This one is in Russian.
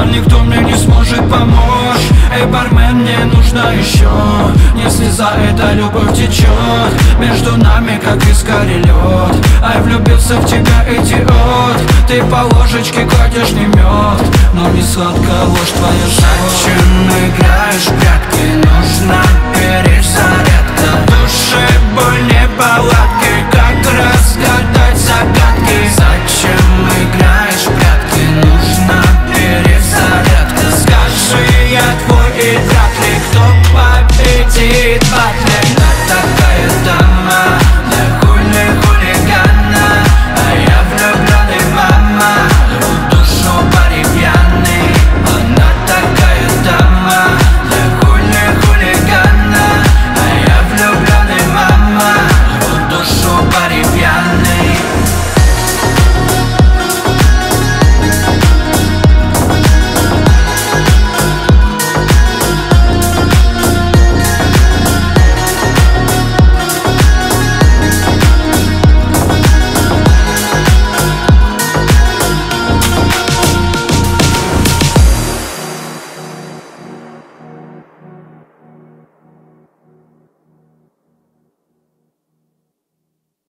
жаль, никто мне не сможет помочь. Эй, бармен, мне нужно еще. Если за это любовь течет между нами, как искали лед. Ай, влюбился в тебя, идиот. Ты по ложечке кладешь не мед, но не сладкая ложь твоя. Зачем играешь прямо?